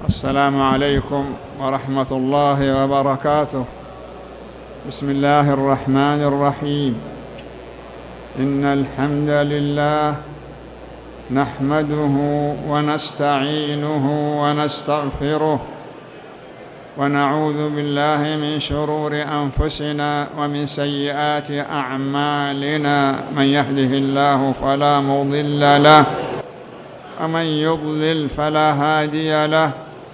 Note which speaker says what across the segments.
Speaker 1: السلام عليكم ورحمة الله وبركاته. بسم الله الرحمن الرحيم. إن الحمد لله نحمده ونستعينه ونستغفره ونعوذ بالله من شرور أنفسنا ومن سيئات أعمالنا. من يهده الله فلا مضل له ومن يضلل فلا هادي له،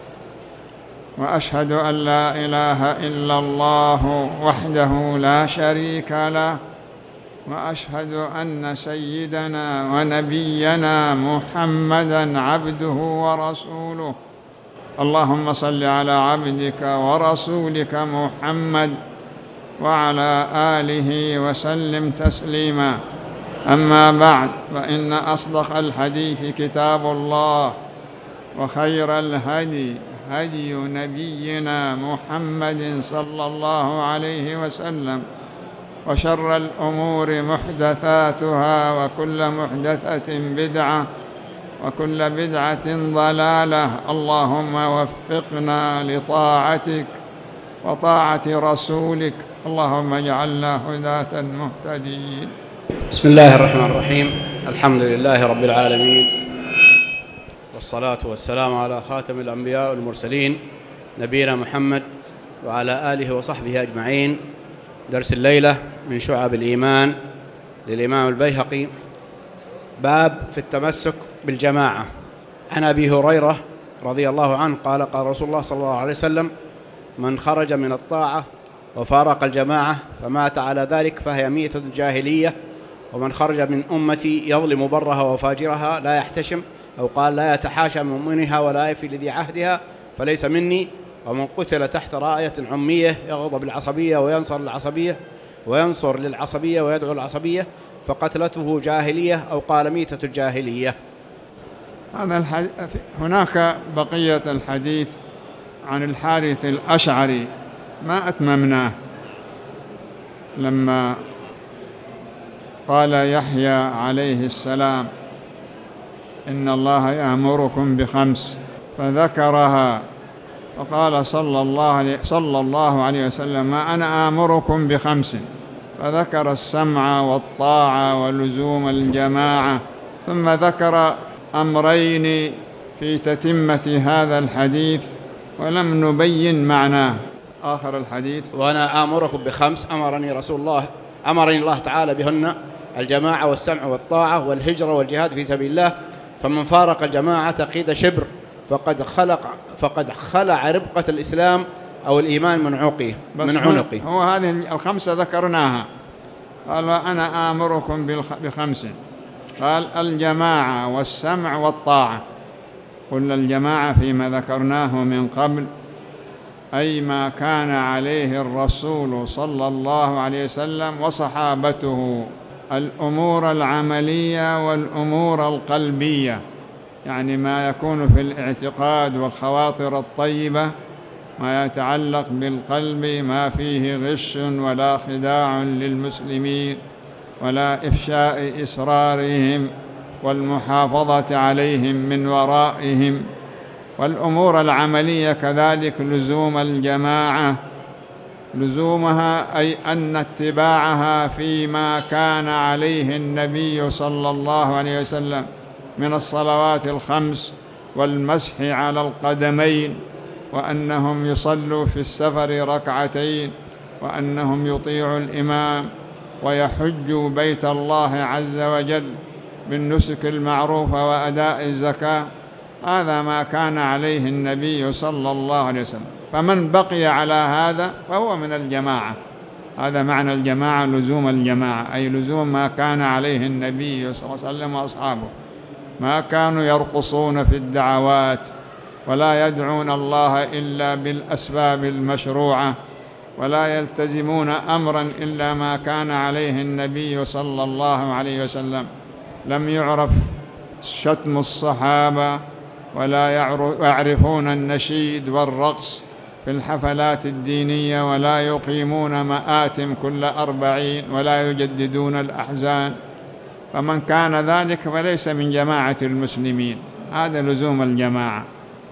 Speaker 1: وأشهد أن لا إله إلا الله وحده لا شريك له، وأشهد أن سيدنا ونبينا محمدًا عبده ورسوله. اللهم صل على عبدك ورسولك محمد وعلى آله وسلم تسليما. أما بعد، فإن أصدق الحديث كتاب الله، وخير الهدي هدي نبينا محمد صلى الله عليه وسلم، وشر الأمور محدثاتها، وكل محدثة بدعة، وكل بدعة ضلالة. اللهم وفقنا لطاعتك وطاعة رسولك، اللهم اجعلنا هداة مهتدين.
Speaker 2: بسم الله الرحمن الرحيم. الحمد لله رب العالمين، والصلاة والسلام على خاتم الأنبياء والمرسلين نبينا محمد وعلى آله وصحبه أجمعين. درس الليلة من شعب الإيمان للإمام البيهقي، باب في التمسك بالجماعة. عن أبي هريرة رضي الله عنه قال: قال رسول الله صلى الله عليه وسلم: من خرج من الطاعة وفارق الجماعة فمات على ذلك فهي ميتة الجاهلية. ومن خرج من أمتي يظلم برها وفاجرها لا يحتشم، أو قال لا يتحاشى من مؤمنها ولا يفي لذي عهدها فليس مني. ومن قتل تحت راية عمية يغضب العصبية وينصر للعصبية ويدعو العصبية فقتلته جاهلية، أو قال ميتة الجاهلية.
Speaker 1: هناك بقية الحديث عن الحارث الأشعري ما أتممناه، لما قال يحيى عليه السلام: إن الله يأمركم بخمس، فذكرها، فقال صلى الله عليه وسلم: ما أنا آمركم بخمس، فذكر السمع والطاعة ولزوم الجماعة، ثم ذكر أمرين في تتمة هذا الحديث ولم نبين معناه. آخر الحديث:
Speaker 2: وأنا آمركم بخمس أمرني الله تعالى بهن: الجماعة والسمع والطاعة والهجرة والجهاد في سبيل الله. فمن فارق الجماعة قيد شبر فقد خلع ربقة الإسلام أو الإيمان من عنقه.
Speaker 1: هو هذه الخمسة ذكرناها. قال: أنا آمركم بخمس، قال: الجماعة والسمع والطاعة. قلنا الجماعة فيما ذكرناه من قبل، أي ما كان عليه الرسول صلى الله عليه وسلم وصحابته، الأمور العملية والأمور القلبية، يعني ما يكون في الاعتقاد والخواطر الطيبة، ما يتعلق بالقلب، ما فيه غش ولا خداع للمسلمين ولا إفشاء إسرارهم والمحافظة عليهم من ورائهم. والأمور العملية كذلك لزوم الجماعة، لزومها أي أن اتباعها فيما كان عليه النبي صلى الله عليه وسلم من الصلوات الخمس والمسح على القدمين، وأنهم يصلوا في السفر ركعتين، وأنهم يطيعوا الإمام ويحجوا بيت الله عز وجل بالنسك المعروف وأداء الزكاة. هذا ما كان عليه النبي صلى الله عليه وسلم، فمن بقي على هذا فهو من الجماعة. هذا معنى الجماعة، لزوم الجماعة، أي لزوم ما كان عليه النبي صلى الله عليه وسلم وأصحابه. ما كانوا يرقصون في الدعوات، ولا يدعون الله إلا بالأسباب المشروعة، ولا يلتزمون أمرا إلا ما كان عليه النبي صلى الله عليه وسلم. لم يعرف شتم الصحابة، ولا يعرفون النشيد والرقص في الحفلات الدينية، ولا يقيمون مآتم كل 40، ولا يجددون الأحزان. فمن كان ذلك فليس من جماعة المسلمين. هذا لزوم الجماعة.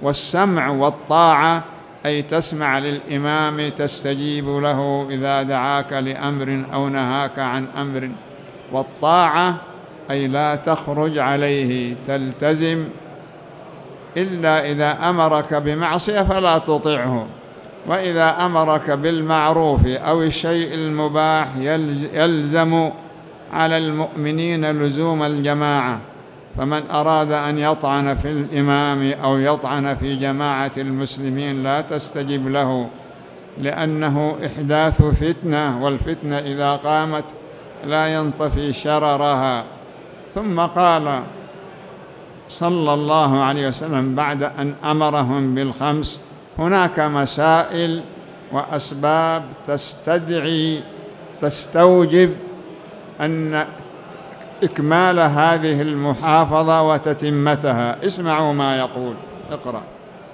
Speaker 1: والسمع والطاعة أي تسمع للإمام، تستجيب له إذا دعاك لأمر أو نهاك عن أمر. والطاعة أي لا تخرج عليه، تلتزم، إلا إذا أمرك بمعصية فلا تطيعه، وإذا أمرك بالمعروف أو الشيء المباح يلزم على المؤمنين لزوم الجماعة. فمن أراد أن يطعن في الإمام أو يطعن في جماعة المسلمين لا تستجب له، لأنه إحداث فتنة، والفتنة إذا قامت لا ينطفي شررها. ثم قال صلى الله عليه وسلم بعد أن أمرهم بالخمس: هناك مسائل وأسباب تستوجب أن إكمال هذه المحافظة وتتمتها. اسمعوا ما يقول. اقرأ.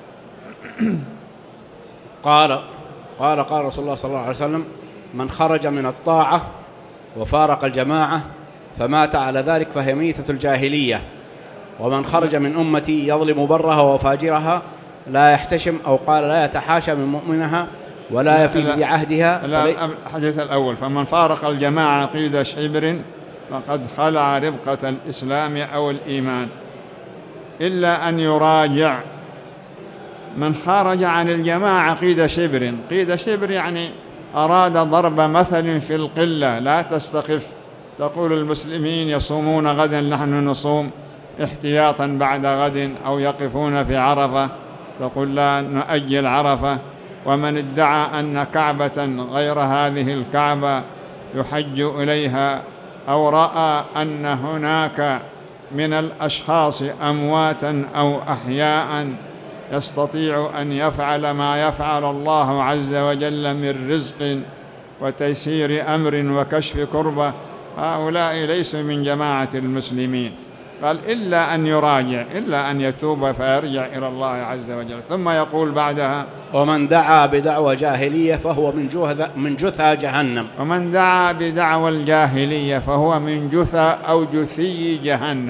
Speaker 2: قال رسول الله صلى الله عليه وسلم: من خرج من الطاعة وفارق الجماعة فمات على ذلك فهي ميتة الجاهلية. ومن خرج من أمتي يظلم برها وفاجرها لا يحتشم، أو قال لا يتحاشى من مؤمنها ولا يفي بعهدها.
Speaker 1: الحديث الأول: فمن فارق الجماعة قيد شبر فقد خلع ربقة الإسلام أو الإيمان. إلا أن يراجع. من خرج عن الجماعة قيد شبر، قيد شبر يعني أراد ضرب مثل في القلة، لا تستخف تقول المسلمين يصومون غدا نحن نصوم احتياطا بعد غد، أو يقفون في عرفة تقول لا نؤجل عرفة. ومن ادعى أن كعبة غير هذه الكعبة يحج إليها، أو رأى أن هناك من الأشخاص أمواتا أو أحياء يستطيع أن يفعل ما يفعل الله عز وجل من رزق وتيسير أمر وكشف كربة، هؤلاء ليسوا من جماعة المسلمين. قال إلا أن يراجع، إلا أن يتوب فيرجع إلى الله عز وجل. ثم يقول بعدها:
Speaker 2: ومن دعا بدعوى جاهلية فهو من جثى جهنم.
Speaker 1: ومن دعا بدعوى الجاهلية فهو من جثى أو جثي جهنم.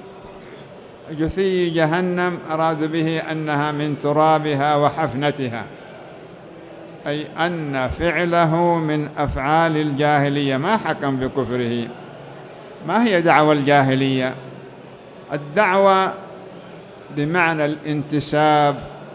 Speaker 1: جثي جهنم أراد به أنها من ترابها وحفنتها، أي أن فعله من أفعال الجاهلية، ما حكم بكفره. ما هي دعوى الجاهلية؟ الدعوة بمعنى الانتساب،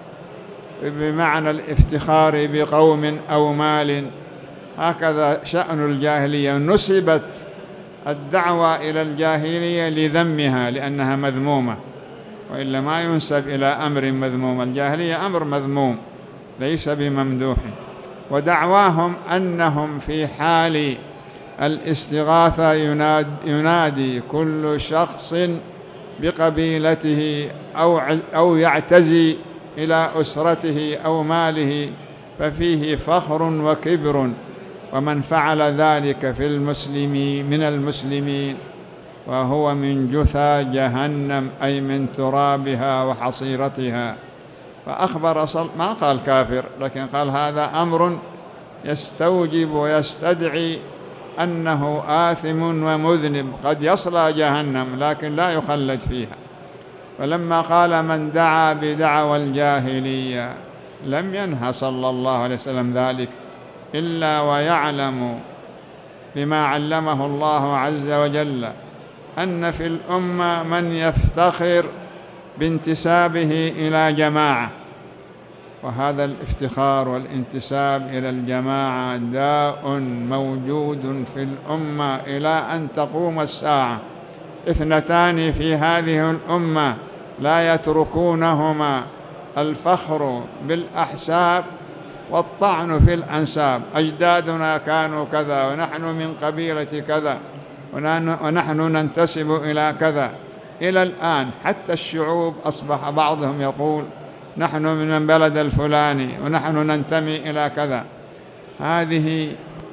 Speaker 1: بمعنى الافتخار بقوم أو مال، هكذا شأن الجاهلية. نسبت الدعوة إلى الجاهلية لذمها لأنها مذمومة، وإلا ما ينسب إلى أمر مذموم. الجاهلية أمر مذموم ليس بممدوح. ودعواهم أنهم في حال الاستغاثة ينادي كل شخص بقبيلته أو يعتزي إلى أسرته أو ماله، ففيه فخر وكبر. ومن فعل ذلك في المسلمين من المسلمين وهو من جثى جهنم، أي من ترابها وحصيرتها. فأخبر ما قال كافر، لكن قال هذا أمر يستوجب ويستدعي أنه آثم ومذنب، قد يصلى جهنم لكن لا يخلد فيها. فلما قال من دعا بدعوى الجاهلية لم ينهى صلى الله عليه وسلم ذلك، إلا ويعلم بما علمه الله عز وجل أن في الأمة من يفتخر بانتسابه إلى جماعة، وهذا الافتخار والانتساب إلى الجماعة داء موجود في الأمة إلى أن تقوم الساعة. اثنتان في هذه الأمة لا يتركونهما: الفخر بالأحساب والطعن في الأنساب. أجدادنا كانوا كذا، ونحن من قبيلة كذا، ونحن ننتسب إلى كذا. إلى الآن حتى الشعوب أصبح بعضهم يقول نحن من البلد الفلاني ونحن ننتمي إلى كذا. هذه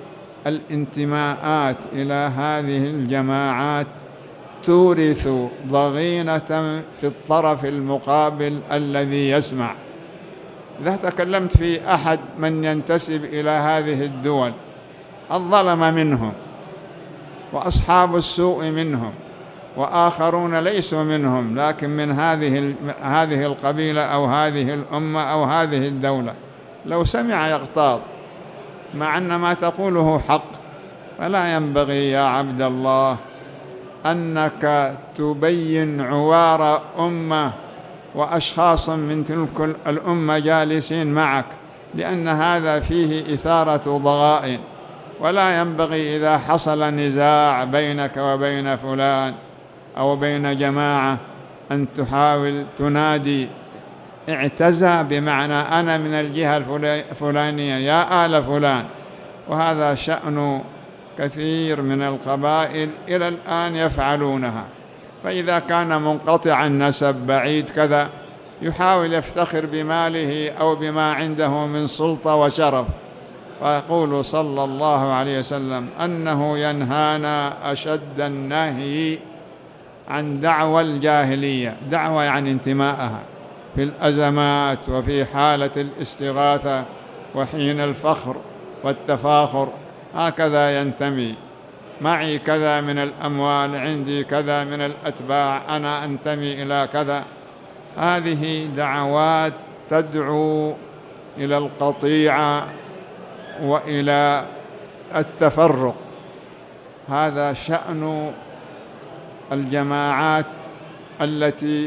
Speaker 1: الانتماءات إلى هذه الجماعات تورث ضغينة في الطرف المقابل الذي يسمع. إذا تكلمت في أحد من ينتسب إلى هذه الدول، الظلم منهم وأصحاب السوء منهم وآخرون ليسوا منهم لكن من هذه القبيلة أو هذه الأمة أو هذه الدولة، لو سمع يغتاظ مع أن ما تقوله حق. فلا ينبغي يا عبد الله أنك تبين عوار أمة وأشخاص من تلك الأمة جالسين معك، لأن هذا فيه إثارة ضغائن. ولا ينبغي إذا حصل نزاع بينك وبين فلان أو بين جماعة أن تحاول تنادي اعتزى، بمعنى أنا من الجهة الفلانية يا آل فلان. وهذا شأن كثير من القبائل إلى الآن يفعلونها. فإذا كان منقطع النسب بعيد كذا يحاول يفتخر بماله أو بما عنده من سلطة وشرف. ويقول صلى الله عليه وسلم أنه ينهانا أشد النهي عن دعوى الجاهلية، دعوى يعني انتماءها في الأزمات وفي حالة الاستغاثة وحين الفخر والتفاخر، هكذا ينتمي. معي كذا من الأموال، عندي كذا من الأتباع، أنا أنتمي إلى كذا. هذه دعوات تدعو إلى القطيعة وإلى التفرق. هذا شأن الجماعات التي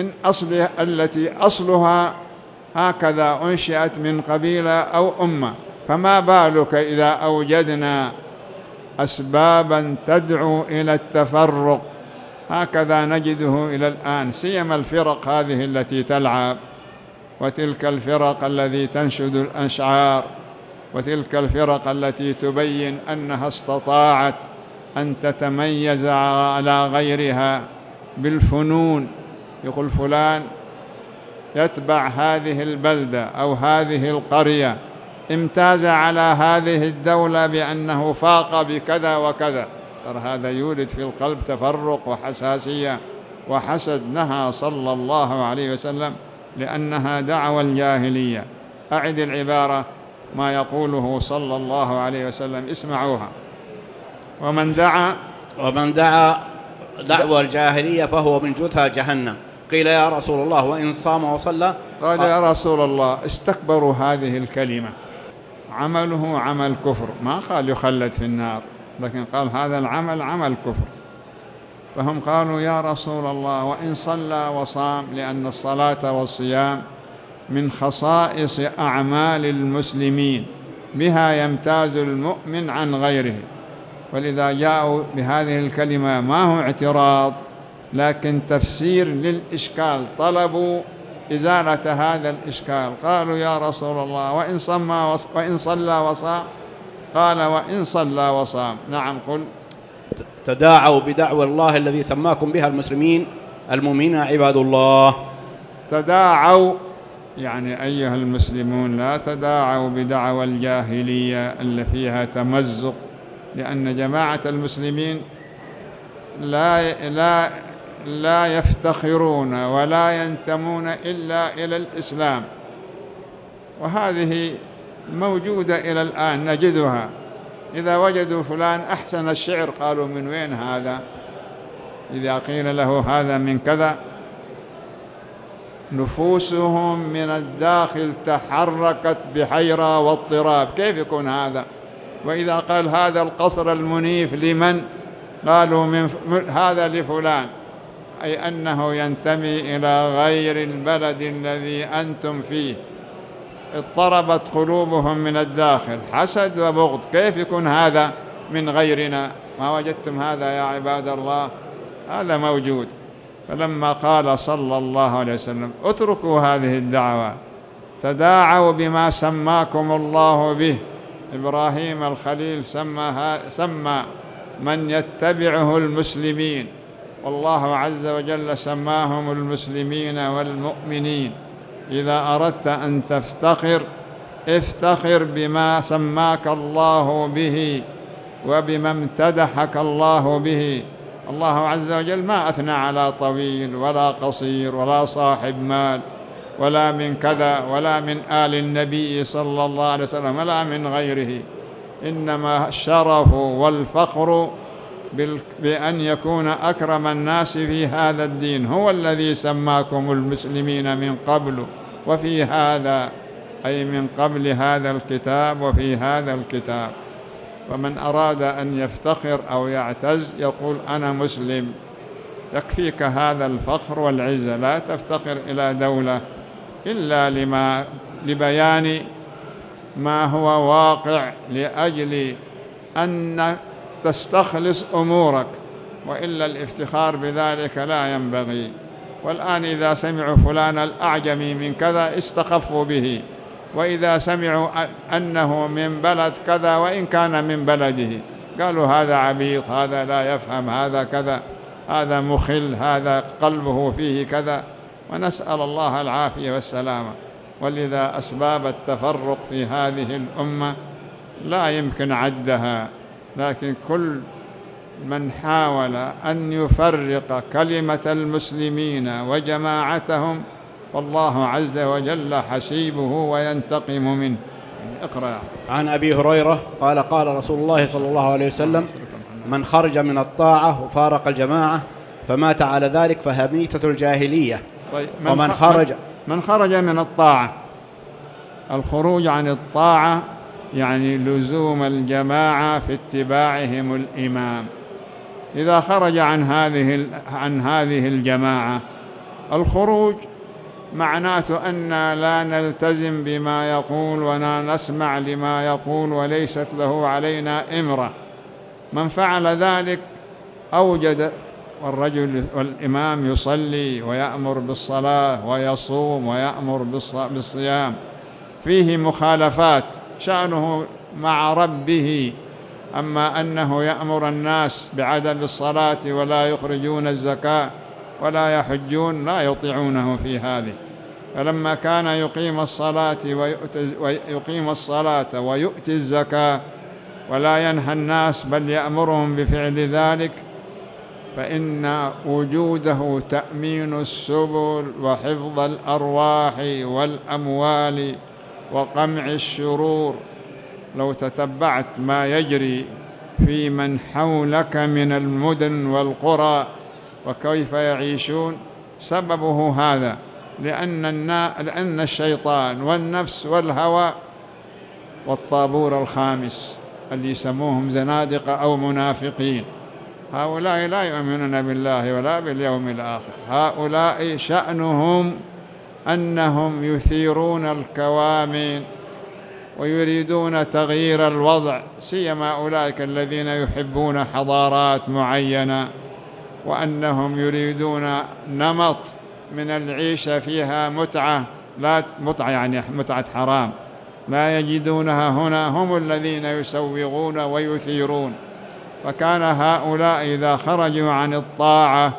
Speaker 1: أصلها هكذا أنشئت من قبيلة أو أمة. فما بالك إذا أوجدنا أسبابا تدعو إلى التفرق؟ هكذا نجده إلى الآن، سيما الفرق هذه التي تلعب، وتلك الفرق التي تنشد الأشعار، وتلك الفرق التي تبين أنها استطاعت أن تتميز على غيرها بالفنون. يقول فلان يتبع هذه البلدة أو هذه القرية، امتاز على هذه الدولة بأنه فاق بكذا وكذا. ترى هذا يولد في القلب تفرق وحساسية وحسد. نهى صلى الله عليه وسلم لأنها دعوى الجاهلية. أعد العبارة ما يقوله صلى الله عليه وسلم، اسمعوها: ومن دعا
Speaker 2: دعوى الجاهلية فهو من جثى جهنم. قيل يا رسول الله وإن صام وصلى؟
Speaker 1: قال يا رسول الله استكبروا هذه الكلمة، عمله عمل كفر، ما قال يخلد في النار، لكن قال هذا العمل عمل كفر. فهم قالوا يا رسول الله وإن صلى وصام، لأن الصلاة والصيام من خصائص أعمال المسلمين، بها يمتاز المؤمن عن غيره. ولذا جاءوا بهذه الكلمة ما هو اعتراض لكن تفسير للإشكال، طلبوا إزالة هذا الإشكال. قالوا يا رسول الله وإن صلى وصام؟ قال وإن صلى وصام. نعم قل:
Speaker 2: تداعوا بدعوى الله الذي سماكم بها المؤمنين عباد الله.
Speaker 1: تداعوا يعني أيها المسلمون لا تداعوا بدعوى الجاهلية اللي فيها تمزق، لأن جماعة المسلمين لا يفتخرون ولا ينتمون إلا إلى الإسلام، وهذه موجودة إلى الآن نجدها. إذا وجدوا فلان أحسن الشعر قالوا من وين هذا؟ إذا قيل له هذا من كذا نفوسهم من الداخل تحركت بحيرة واضطراب، كيف يكون هذا؟ وإذا قال هذا القصر المنيف لمن؟ قالوا هذا لفلان، أي أنه ينتمي إلى غير البلد الذي أنتم فيه. اضطربت قلوبهم من الداخل، حسد وبغض، كيف يكون هذا من غيرنا؟ ما وجدتم هذا يا عباد الله؟ هذا موجود. فلما قال صلى الله عليه وسلم اتركوا هذه الدعوة، تداعوا بما سماكم الله به. إبراهيم الخليل سمى من يتبعه المسلمين، والله عز وجل سماهم المسلمين والمؤمنين. إذا أردت أن تفتخر افتخر بما سماك الله به وبما امتدحك الله به. الله عز وجل ما أثنى على طويل ولا قصير ولا صاحب مال ولا من كذا ولا من آل النبي صلى الله عليه وسلم ولا من غيره، إنما الشرف والفخر بأن يكون أكرم الناس في هذا الدين، هو الذي سماكم المسلمين من قبل وفي هذا، أي من قبل هذا الكتاب وفي هذا الكتاب. فمن أراد أن يفتخر أو يعتز يقول أنا مسلم، يكفيك هذا الفخر والعزة، لا تفتخر إلى دولة إلا لبيان ما هو واقع لأجل أن تستخلص أمورك، وإلا الافتخار بذلك لا ينبغي. والآن إذا سمعوا فلان الأعجمي من كذا استخفوا به، وإذا سمعوا أنه من بلد كذا وإن كان من بلده قالوا هذا عبيط، هذا لا يفهم، هذا كذا، هذا مخل، هذا قلبه فيه كذا، ونسأل الله العافية والسلامة. ولذا أسباب التفرق في هذه الأمة لا يمكن عدها، لكن كل من حاول أن يفرق كلمة المسلمين وجماعتهم والله عز وجل حسيبه وينتقم منه. اقرأ.
Speaker 2: عن أبي هريرة قال قال رسول الله صلى الله عليه وسلم: من خرج من الطاعة وفارق الجماعة فمات على ذلك فهميتة الجاهلية.
Speaker 1: طيب، من خرج من الطاعة، الخروج عن الطاعة يعني لزوم الجماعة في اتباعهم الإمام. إذا خرج عن هذه الجماعة، الخروج معناته أن لا نلتزم بما يقول ولا نسمع لما يقول وليست له علينا إمرة. من فعل ذلك أوجد، والرجل والإمام يصلي ويأمر بالصلاة ويصوم ويأمر بالصيام، فيه مخالفات شأنه مع ربه. أما أنه يأمر الناس بعدم الصلاة ولا يخرجون الزكاة ولا يحجون لا يطيعونه في هذه. فلما كان يقيم الصلاة ويؤتي الزكاة ولا ينهى الناس بل يأمرهم بفعل ذلك، فإن وجوده تأمين السبل وحفظ الأرواح والأموال وقمع الشرور. لو تتبعت ما يجري في من حولك من المدن والقرى وكيف يعيشون، سببه هذا، لأن الشيطان والنفس والهوى والطابور الخامس اللي يسموهم زنادقة أو منافقين، هؤلاء لا يؤمنون بالله ولا باليوم الآخر. هؤلاء شأنهم أنهم يثيرون الكوامن ويريدون تغيير الوضع، سيما أولئك الذين يحبون حضارات معينة، وأنهم يريدون نمط من العيشة فيها متعة، لا متعة يعني متعة حرام لا يجدونها هنا، هم الذين يسوغون ويثيرون. فكان هؤلاء إذا خرجوا عن الطاعة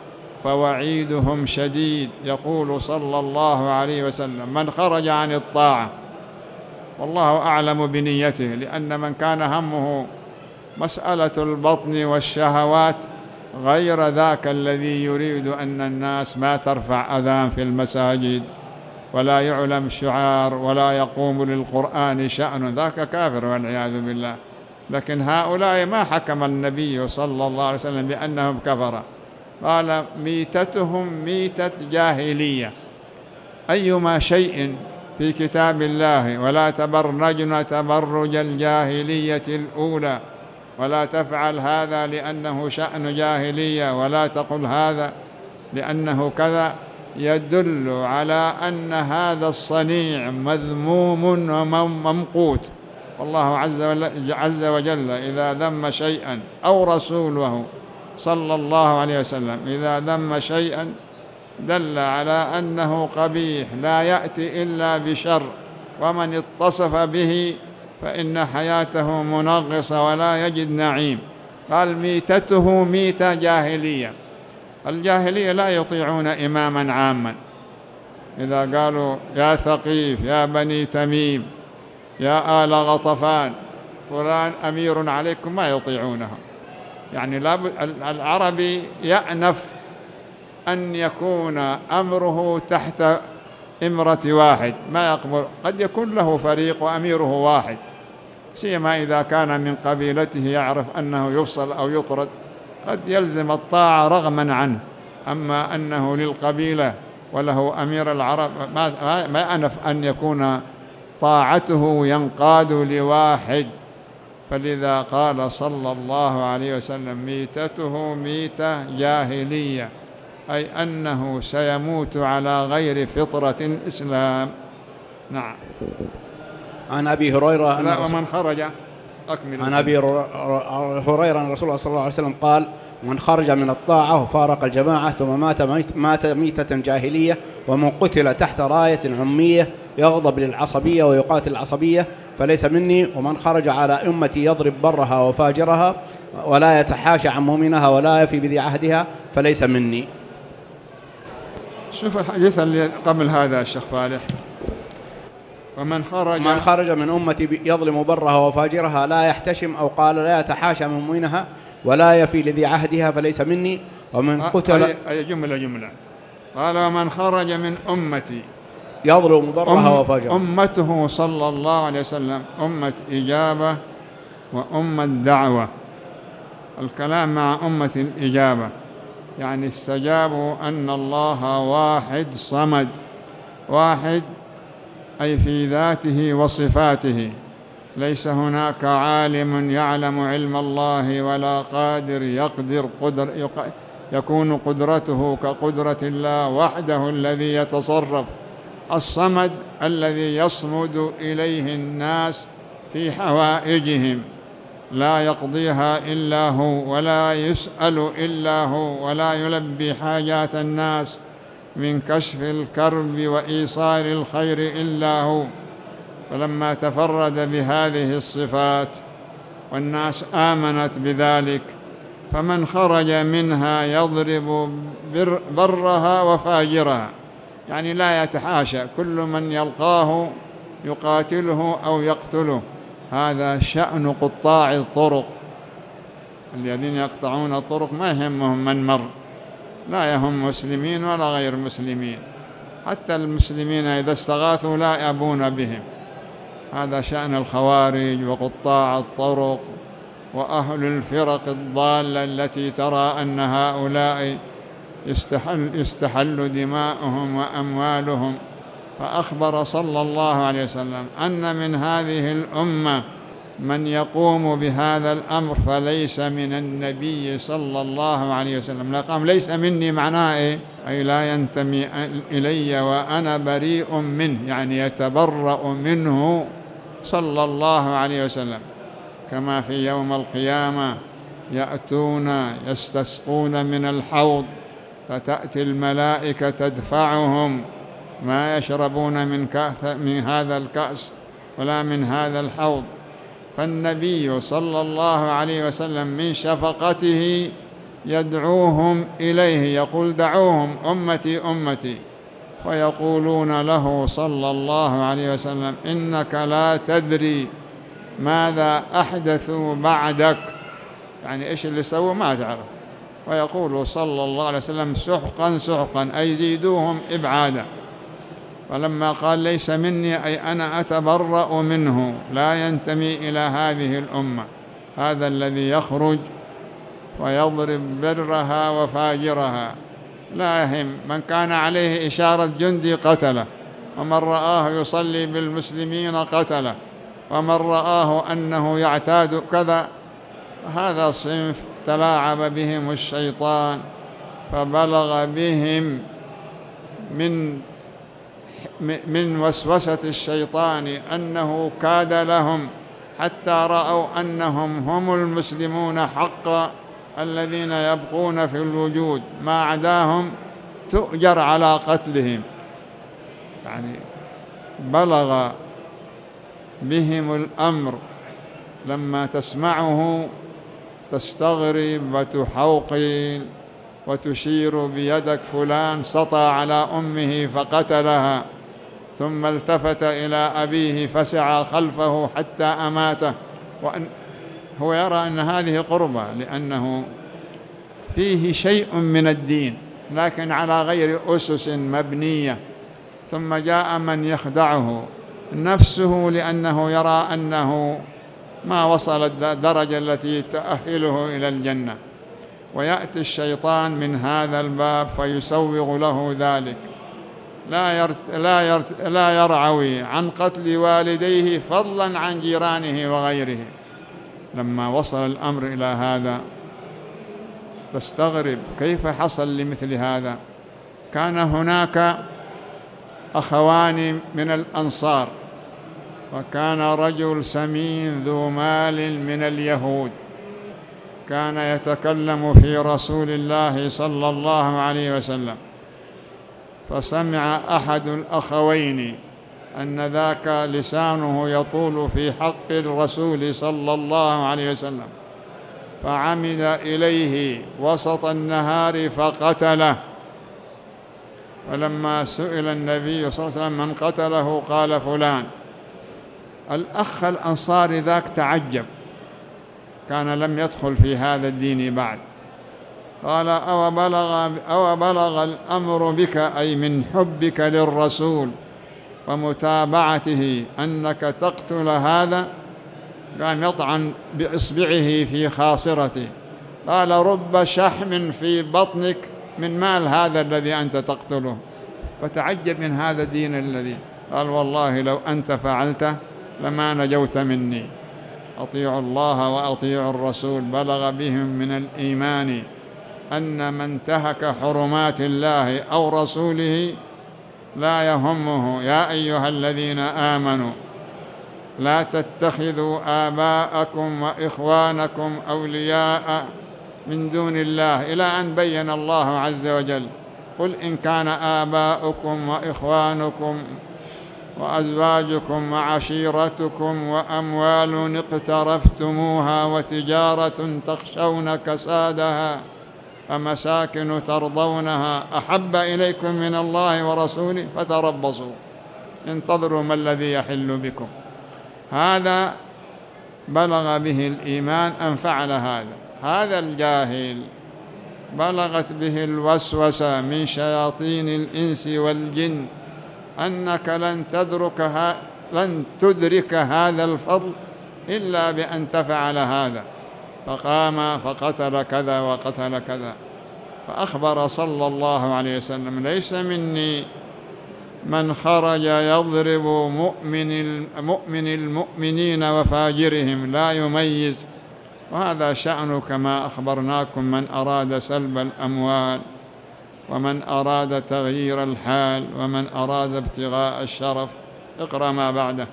Speaker 1: فوعيدهم شديد. يقول صلى الله عليه وسلم: من خرج عن الطاعة، والله أعلم بنيته، لأن من كان همه مسألة البطن والشهوات غير ذاك الذي يريد أن الناس ما ترفع أذان في المساجد ولا يعلم شعار ولا يقوم للقرآن شأن، ذاك كافر والعياذ بالله. لكن هؤلاء ما حكم النبي صلى الله عليه وسلم بأنهم كفرة، قال ميتتهم ميتة جاهلية. أيما شيء في كتاب الله: ولا تبرجن تبرج الجاهلية الأولى، ولا تفعل هذا لأنه شأن جاهلية، ولا تقل هذا لأنه كذا، يدل على أن هذا الصنيع مذموم وممقوت. والله عز وجل إذا ذم شيئا، أو رسوله صلى الله عليه وسلم إذا ذم شيئا، دل على أنه قبيح لا يأتي إلا بشر، ومن اتصف به فإن حياته منغصة ولا يجد نعيم. قال ميتته ميتة جاهلية. الجاهلية لا يطيعون إماما عاما. إذا قالوا يا ثقيف، يا بني تميم، يا آل غطفان، فلان أمير عليكم، ما يطيعونهم. يعني العربي يأنف أن يكون أمره تحت إمرة واحد، ما يقبل. قد يكون له فريق وأميره واحد، سيما إذا كان من قبيلته يعرف أنه يفصل أو يطرد قد يلزم الطاعة رغما عنه. أما أنه للقبيلة وله أمير العرب ما أنف أن يكون طاعته ينقاد لواحد. فلذا قال صلى الله عليه وسلم: ميتته ميتة جاهلية، أي أنه سيموت على غير فطرة الإسلام. نعم.
Speaker 2: عن أبي هريرة
Speaker 1: لا ومن خرج أكمل.
Speaker 2: عن أبي هريرة أن رسول الله صلى الله عليه وسلم قال: من خرج من الطاعة وفارق الجماعة ثم مات ميتة جاهلية، ومن قتل تحت راية عمية يغضب للعصبية ويقاتل العصبية فليس مني، ومن خرج على أمتي يضرب برها وفاجرها ولا يتحاشى عن مؤمنها ولا يفي بذي عهدها فليس مني.
Speaker 1: شوف الحديث اللي قبل هذا الشيخ فالح: ومن خرج
Speaker 2: من أمتي يظلم برها وفاجرها لا يحتشم أو قال لا يتحاشى من مؤمنها ولا يفي لذي عهدها فليس مني، ومن قتل
Speaker 1: أي جملة قال: ومن خرج من أمتي
Speaker 2: يظلم برها وفاجرها.
Speaker 1: أمته صلى الله عليه وسلم أمة إجابة وأمة دعوة. الكلام مع أمة الإجابة يعني استجابوا أن الله واحد صمد، واحد أي في ذاته وصفاته، ليس هناك عالم يعلم علم الله ولا قادر يكون قدرته كقدرة الله، وحده الذي يتصرف، الصمد الذي يصمد إليه الناس في حوائجهم، لا يقضيها إلا هو ولا يسأل إلا هو ولا يلبي حاجات الناس من كشف الكرب وإيصال الخير إلا هو. فلما تفرد بهذه الصفات والناس آمنت بذلك، فمن خرج منها يضرب برها وفاجرها، يعني لا يتحاشى، كل من يلقاه يقاتله أو يقتله. هذا شأن قطاع الطرق، الذين يقطعون الطرق ما يهمهم من مر، لا يهم مسلمين ولا غير مسلمين، حتى المسلمين إذا استغاثوا لا يأبون بهم. هذا شأن الخوارج وقطاع الطرق وأهل الفرق الضالة التي ترى أن هؤلاء يستحل دماؤهم وأموالهم. فأخبر صلى الله عليه وسلم أن من هذه الأمة من يقوم بهذا الأمر فليس من النبي صلى الله عليه وسلم. لقام ليس مني معناه إيه؟ أي لا ينتمي إلي وأنا بريء منه، يعني يتبرأ منه صلى الله عليه وسلم. كما في يوم القيامة يأتون يستسقون من الحوض فتأتي الملائكة تدفعهم، ما يشربون من هذا الكأس ولا من هذا الحوض. فالنبي صلى الله عليه وسلم من شفقته يدعوهم إليه، يقول: دعوهم أمتي أمتي، ويقولون له صلى الله عليه وسلم: إنك لا تدري ماذا أحدثوا بعدك، يعني إيش اللي سووا ما تعرف. ويقول صلى الله عليه وسلم: سحقا سحقا، أي زيدوهم إبعادا. فلما قال ليس مني أي أنا أتبرأ منه، لا ينتمي إلى هذه الأمة، هذا الذي يخرج ويضرب برها وفاجرها لا يهم. من كان عليه إشارة جندي قتله، ومن رآه يصلي بالمسلمين قتله، ومن رآه أنه يعتاد كذا. هذا صنف تلاعب بهم الشيطان، فبلغ بهم من وسوسة الشيطان أنه كاد لهم حتى رأوا أنهم هم المسلمون حقا الذين يبقون في الوجود، ما عداهم تؤجر على قتلهم. يعني بلغ بهم الأمر لما تسمعه تستغرب وتحوقل وتشير بيدك: فلان سطى على أمه فقتلها، ثم التفت إلى أبيه فسعى خلفه حتى أماته. هو يرى أن هذه قربة لأنه فيه شيء من الدين، لكن على غير أسس مبنية. ثم جاء من يخدعه نفسه، لأنه يرى أنه ما وصل الدرجة التي تؤهله إلى الجنة، ويأتي الشيطان من هذا الباب فيسوغ له ذلك، لا يرعوي عن قتل والديه فضلا عن جيرانه وغيره. لما وصل الأمر إلى هذا تستغرب كيف حصل لمثل هذا. كان هناك أخوان من الأنصار، وكان رجل سمين ذو مال من اليهود كان يتكلم في رسول الله صلى الله عليه وسلم، فسمع أحد الأخوين أن ذاك لسانه يطول في حق الرسول صلى الله عليه وسلم، فعمد إليه وسط النهار فقتله. ولما سئل النبي صلى الله عليه وسلم من قتله قال فلان. الأخ الأنصاري ذاك تعجب، كان لم يدخل في هذا الدين بعد، قال أو بلغ الأمر بك أي من حبك للرسول ومتابعته أنك تقتل هذا؟ قام يطعن بإصبعه في خاصرته، قال رب شحم في بطنك من مال هذا الذي أنت تقتله. فتعجب من هذا الدين الذي قال والله لو أنت فعلته لما نجوت مني. أطيعوا الله وأطيعوا الرسول. بلغ بهم من الإيمان أن من انتهك حرمات الله أو رسوله لا يهمه. يا أيها الذين آمنوا لا تتخذوا آباءكم وإخوانكم أولياء من دون الله، إلى أن بين الله عز وجل قل إن كان آباؤكم وإخوانكم وأزواجكم وعشيرتكم وأموال اقترفتموها وتجارة تخشون كسادها ومساكن ترضونها أحب إليكم من الله ورسوله فتربصوا انتظروا ما الذي يحل بكم. هذا بلغ به الإيمان أن فعل هذا الجاهل بلغت به الوسوسة من شياطين الإنس والجن أنك لن تدرك هذا الفضل إلا بأن تفعل هذا، فقام فقتل كذا وقتل كذا. فأخبر صلى الله عليه وسلم ليس مني من خرج يضرب مؤمن المؤمنين وفاجرهم لا يميز، وهذا شأنه كما أخبرناكم من أراد سلب الأموال ومن أراد تغيير الحال ومن أراد ابتغاء الشرف. اقرأ ما بعده.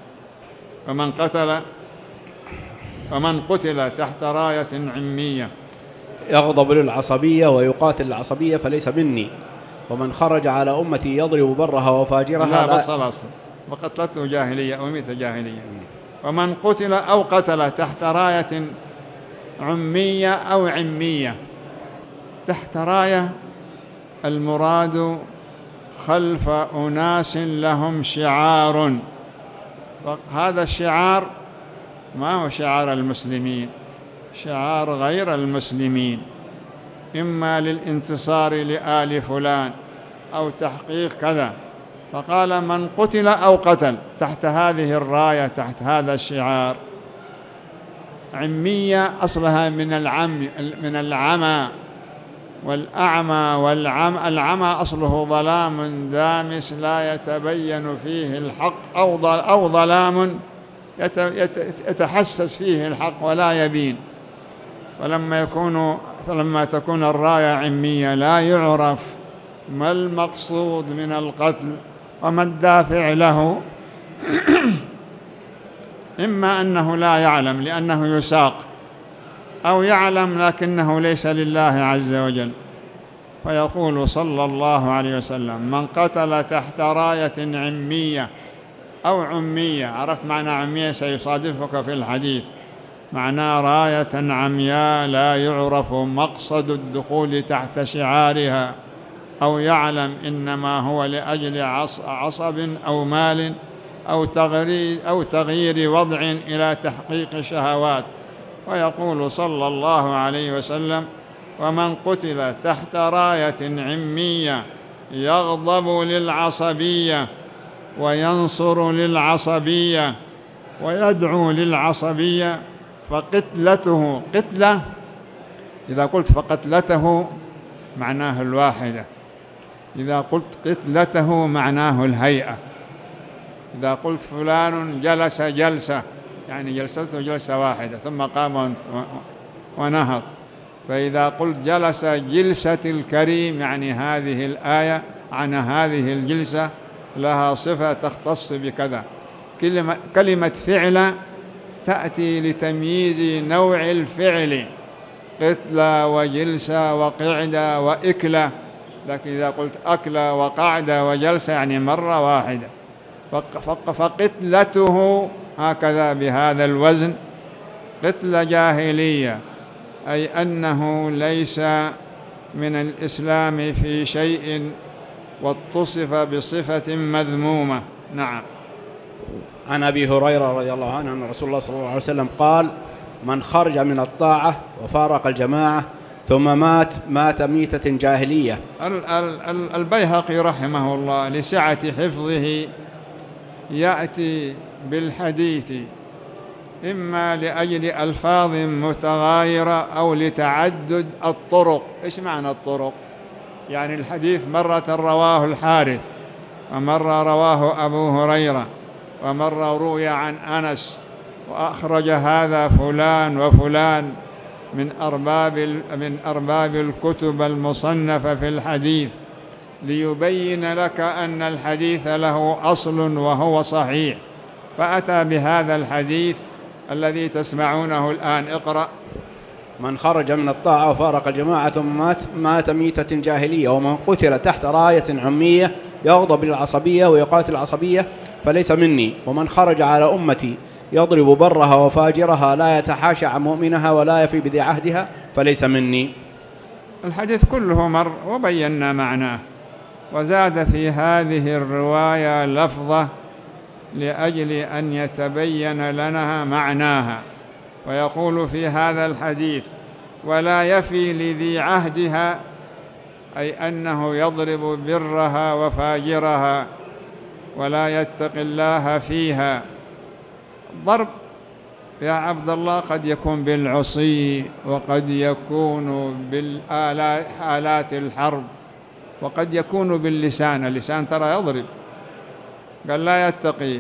Speaker 1: ومن قتل تحت راية عمية
Speaker 2: يغضب للعصبية ويقاتل العصبية فليس مني، ومن خرج على أمتي يضرب برها وفاجرها
Speaker 1: لا بس خلاص وقتلته جاهلية أو ميت جاهلية. ومن قتل أو قتل تحت راية عمية أو عمية. تحت راية المراد خلف أناس لهم شعار، هذا الشعار ما هو شعار المسلمين، شعار غير المسلمين، إما للانتصار لآل فلان أو تحقيق كذا. فقال من قتل أو قتل تحت هذه الراية تحت هذا الشعار. عمية أصلها من العمى، والأعمى العمى أصله ظلام دامس لا يتبين فيه الحق أو ظلام يتحسس فيه الحق ولا يبين. فلما تكون الراية عمية لا يعرف ما المقصود من القتل وما الدافع له، إما أنه لا يعلم لأنه يساق، أو يعلم لكنه ليس لله عز وجل. فيقول صلى الله عليه وسلم من قتل تحت راية عمية أو عمية. عرفت معنى عمية سيصادفك في الحديث، معناه راية عمياء لا يعرف مقصد الدخول تحت شعارها، أو يعلم إنما هو لأجل عصب أو مال أو تغيير وضع إلى تحقيق شهوات. ويقول صلى الله عليه وسلم ومن قتل تحت راية عمية يغضب للعصبية وينصر للعصبية ويدعو للعصبية فقتلته قتلة، إذا قلت فقتلته معناه الواحدة، إذا قلت قتلته معناه الهيئة. إذا قلت فلان جلس جلسة يعني جلسته جلسة واحدة ثم قام ونهض. فإذا قلت جلس جلسة الكريم يعني هذه الآية عن هذه الجلسة لها صفة تختص بكذا. كلمة فعل تأتي لتمييز نوع الفعل، قتلة وجلسة وقعدة وإكلة، لكن إذا قلت أكلة وقعدة وجلسة يعني مرة واحدة. فقتلته هكذا بهذا الوزن قتلة جاهلية، أي أنه ليس من الإسلام في شيء واتصف بصفة مذمومة. نعم.
Speaker 2: عن أبي هريرة رضي الله عنه أن رسول الله صلى الله عليه وسلم قال: من خرج من الطاعة وفارق الجماعة ثم مات ميتة جاهلية.
Speaker 1: البيهقي رحمه الله لسعة حفظه يأتي بالحديث إما لأجل ألفاظ متغايرة أو لتعدد الطرق. إيش معنى الطرق؟ يعني الحديث مرة رواه الحارث، ومرة رواه أبو هريرة، ومرة روي عن أنس، وأخرج هذا فلان وفلان من أرباب الكتب المصنفة في الحديث، ليبين لك أن الحديث له أصل وهو صحيح. فأتى بهذا الحديث الذي تسمعونه الآن. اقرأ.
Speaker 2: من خرج من الطاعة وفارق الجماعة ثم مات ميتة جاهلية، ومن قتل تحت راية عمية يغضب للعصبية ويقاتل العصبية فليس مني، ومن خرج على أمتي يضرب برها وفاجرها لا يتحاشى عن مؤمنها ولا يفي بذي عهدها فليس مني.
Speaker 1: الحديث كله مر وبينا معناه، وزاد في هذه الرواية لفظة لأجل أن يتبين لنا معناها، ويقول في هذا الحديث: ولا يفي لذي عهدها، أي أنه يضرب برها وفاجرها ولا يتقي الله فيها. ضرب يا عبد الله قد يكون بالعصي، وقد يكون بالآلات الحرب، وقد يكون باللسان. اللسان ترى يضرب. قال لا يتقي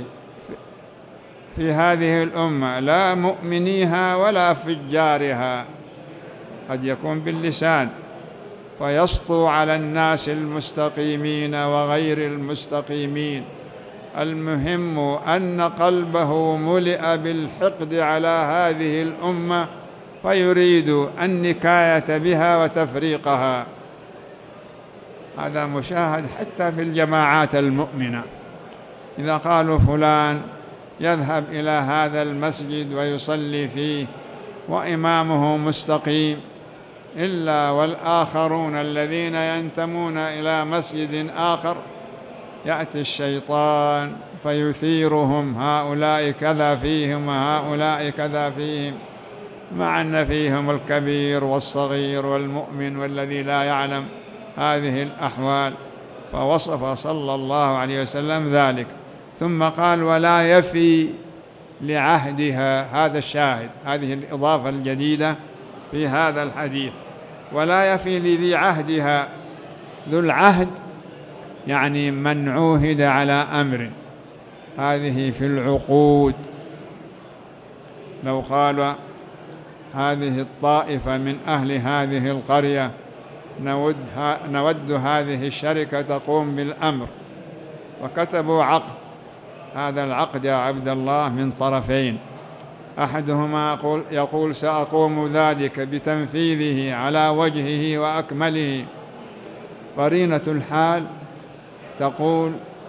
Speaker 1: في هذه الأمة لا مؤمنيها ولا فجارها، قد يكون باللسان فيسطو على الناس المستقيمين وغير المستقيمين. المهم أن قلبه ملئ بالحقد على هذه الأمة فيريد النكاية بها وتفريقها. هذا مشاهد حتى في الجماعات المؤمنة، إذا قالوا فلان يذهب إلى هذا المسجد ويصلي فيه وإمامه مستقيم، إلا والآخرون الذين ينتمون إلى مسجد آخر يأتي الشيطان فيثيرهم، هؤلاء كذا فيهم وهؤلاء كذا فيهم، مع أن فيهم الكبير والصغير والمؤمن والذي لا يعلم هذه الأحوال. فوصف صلى الله عليه وسلم ذلك، ثم قال: ولا يفي لعهدها. هذا الشاهد، هذه الإضافة الجديدة في هذا الحديث. ولا يفي لذي عهدها. ذو العهد يعني من عوهد على أمر، هذه في العقود. لو قال هذه الطائفة من أهل هذه القرية نود هذه الشركة تقوم بالأمر، وكتبوا عقد، هذا العقد يا عبد الله من طرفين، أحدهما يقول سأقوم ذلك بتنفيذه على وجهه وأكمله، قرينة الحال تقول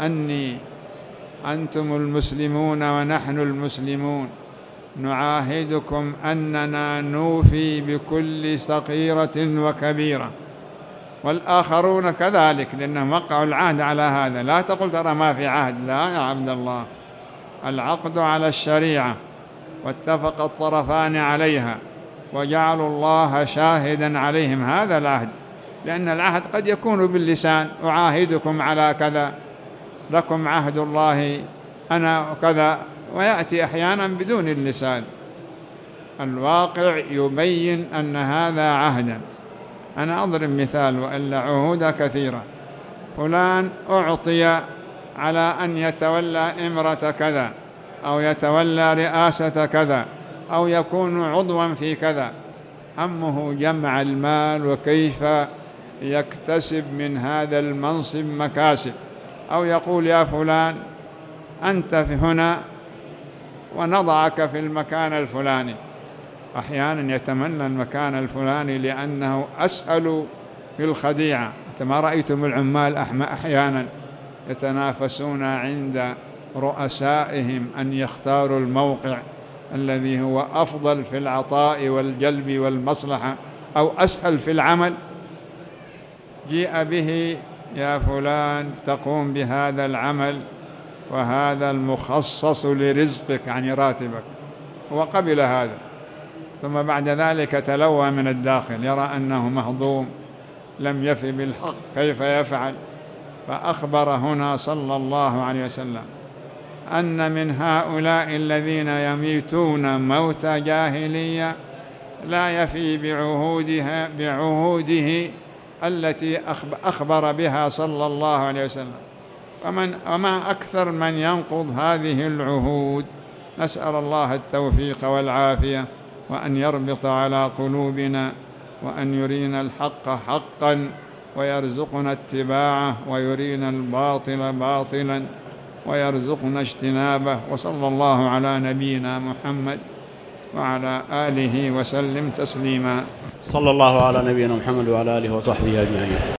Speaker 1: أنتم المسلمون ونحن المسلمون نعاهدكم أننا نوفي بكل صغيرة وكبيرة، والآخرون كذلك لأنهم وقعوا العهد على هذا. لا تقول ترى ما في عهد، لا يا عبد الله، العقد على الشريعة واتفق الطرفان عليها وجعلوا الله شاهدا عليهم، هذا العهد. لأن العهد قد يكون باللسان، أعاهدكم على كذا، لكم عهد الله أنا كذا، ويأتي أحيانا بدون اللسان. الواقع يبين أن هذا عهدا. أنا أضرب مثال وإلا عهود كثيرة. فلان أعطي على أن يتولى إمرة كذا، أو يتولى رئاسة كذا، أو يكون عضوا في كذا، همه جمع المال وكيف يكتسب من هذا المنصب مكاسب، أو يقول يا فلان أنت في هنا ونضعك في المكان الفلاني. أحيانا يتمنى المكان الفلاني لأنه أسهل في الخديعة. ما رأيتم العمال أحيانا يتنافسون عند رؤسائهم أن يختاروا الموقع الذي هو أفضل في العطاء والجلب والمصلحة أو أسهل في العمل. جيء به يا فلان تقوم بهذا العمل وهذا المخصص لرزقك، يعني راتبك، هو قبل هذا، ثم بعد ذلك تلوى من الداخل، يرى أنه مهضوم لم يف بالحق، كيف يفعل؟ فأخبر هنا صلى الله عليه وسلم أن من هؤلاء الذين يميتون موت جاهلية لا يفي بعهوده التي أخبر بها صلى الله عليه وسلم. وما أكثر من ينقض هذه العهود. نسأل الله التوفيق والعافية، وأن يربط على قلوبنا، وأن يرينا الحق حقا ويرزقنا اتباعه، ويرينا الباطل باطلا ويرزقنا اجتنابه. وصلى الله على نبينا محمد وعلى آله وسلم تسليما.
Speaker 2: صلى الله على نبينا محمد وعلى آله وصحبه أجمعين.